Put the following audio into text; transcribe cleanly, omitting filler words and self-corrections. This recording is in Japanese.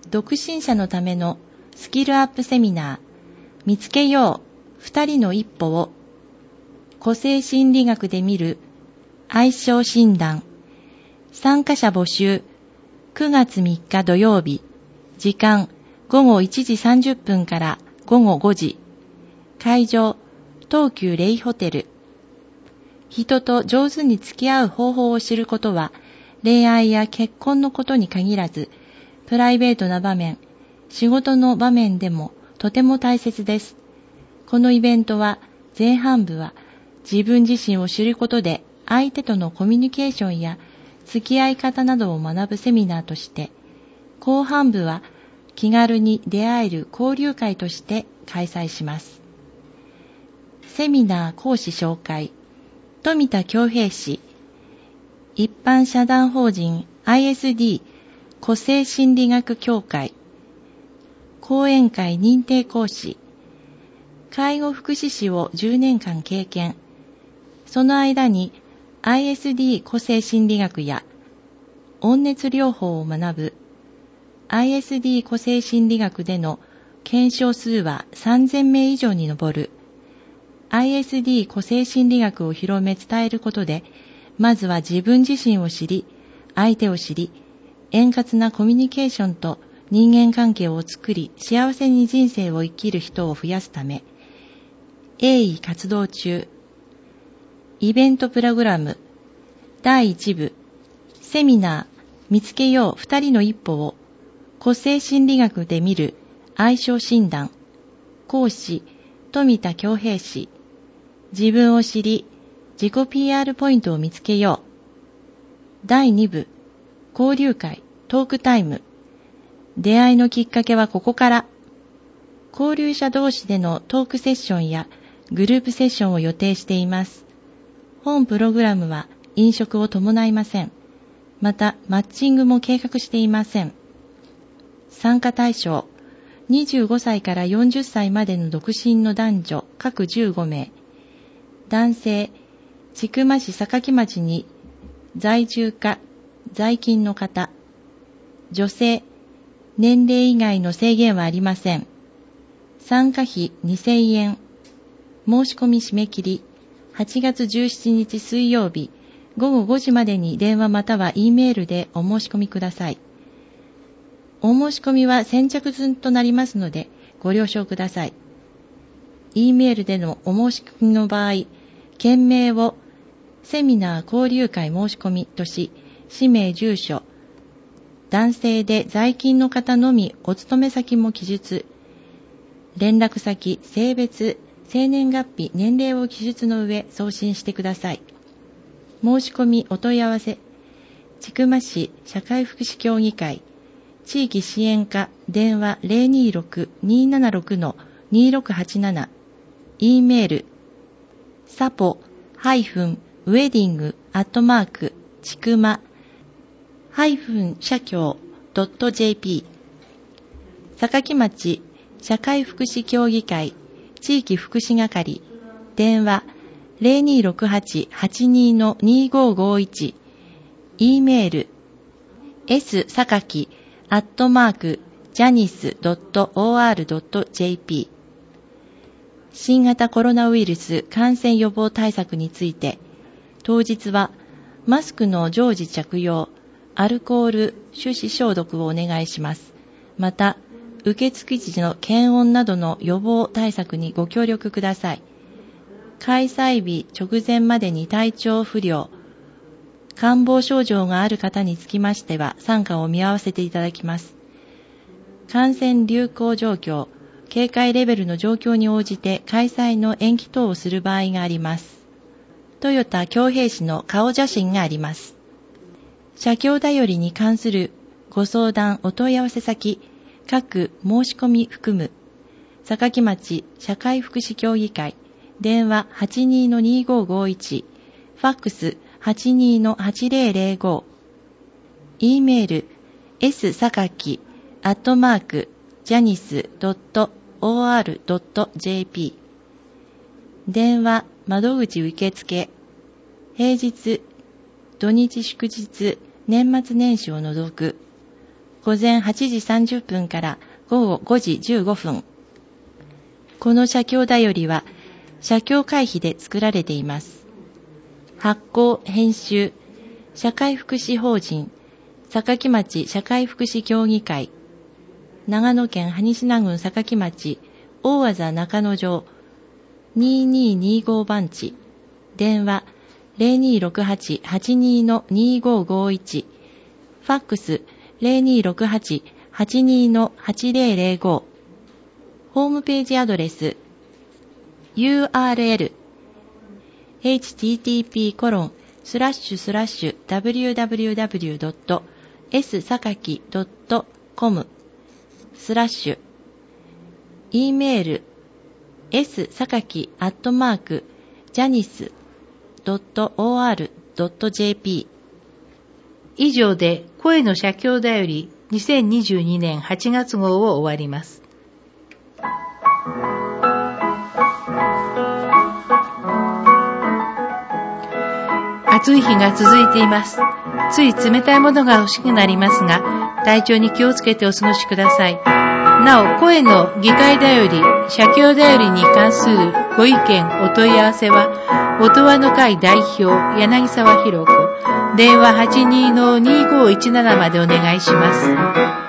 独身者のためのスキルアップセミナー、見つけよう2人の一歩を、個性心理学で見る相性診断、参加者募集、9月3日土曜日、時間午後1時30分から午後5時、会場東急レイホテル。人と上手に付き合う方法を知ることは、恋愛や結婚のことに限らず、プライベートな場面、仕事の場面でもとても大切です。このイベントは、前半部は自分自身を知ることで相手とのコミュニケーションや付き合い方などを学ぶセミナーとして、後半部は気軽に出会える交流会として開催します。セミナー講師紹介、富田恭平氏、一般社団法人 ISD 個性心理学協会、講演会認定講師、介護福祉士を10年間経験、その間に ISD 個性心理学や温熱療法を学ぶ ISD 個性心理学での検証数は3000名以上に上る ISD 個性心理学を広め伝えることで、まずは自分自身を知り、相手を知り、円滑なコミュニケーションと人間関係を作り、幸せに人生を生きる人を増やすため、鋭意活動中。イベントプログラム第1部セミナー見つけよう2人の一歩を、個性心理学で見る相性診断、講師富田恭平氏、自分を知り自己 PR ポイントを見つけよう。第2部交流会トークタイム、出会いのきっかけはここから。交流者同士でのトークセッションやグループセッションを予定しています。本プログラムは飲食を伴いません。また、マッチングも計画していません。参加対象、25歳から40歳までの独身の男女各15名。男性、千曲市坂町に在住か在勤の方。女性、年齢以外の制限はありません。参加費2000円。申し込み締め切り、8月17日水曜日午後5時までに電話または E メールでお申し込みください。お申し込みは先着順となりますのでご了承ください。E メールでのお申し込みの場合、件名をセミナー交流会申し込みとし、氏名住所、男性で在勤の方のみお勤め先も記述、連絡先、性別、生年月日、年齢を記述の上送信してください。申し込みお問い合わせ、千曲市社会福祉協議会、地域支援課電話 026-276-2687、E メール、sapo-wedding-chikuma-社協.jp、坂城町社会福祉協議会地域福祉係電話 0268-82-2551、 E メール s-sakaki@janis.or.jp。 新型コロナウイルス感染予防対策について、当日はマスクの常時着用、アルコール手指消毒をお願いします。また受付時の検温などの予防対策にご協力ください。開催日直前までに体調不良、感冒症状がある方につきましては参加を見合わせていただきます。感染流行状況、警戒レベルの状況に応じて開催の延期等をする場合があります。豊田恭平氏の顔写真があります。社協だよりに関するご相談お問い合わせ先、各申し込み含む、坂城町社会福祉協議会、電話 82-2551、ファックス 82-8005、E メール s-sakaki@janis.or.jp、 電話窓口受付、平日、土日祝日、年末年始を除く。 午前8時30分から午後5時15分。この社協だよりは、社協会費で作られています。発行、編集、社会福祉法人、坂城町社会福祉協議会、長野県羽西名郡坂城町、大字中野城、2225番地、電話 0268-82-2551、ファックス 0268-82-8005、ホームページアドレス、URL http://www.ssakaki.com/Eメール sakaki@janis.or.jp。 以上で声の社協だより2022年8月号を終わります。暑い日が続いています。つい冷たいものが欲しくなりますが、体調に気をつけてお過ごしください。なお、声の議会だより、社協だよりに関するご意見、お問い合わせは、音羽の会代表、柳沢博子、電話 82-2517 までお願いします。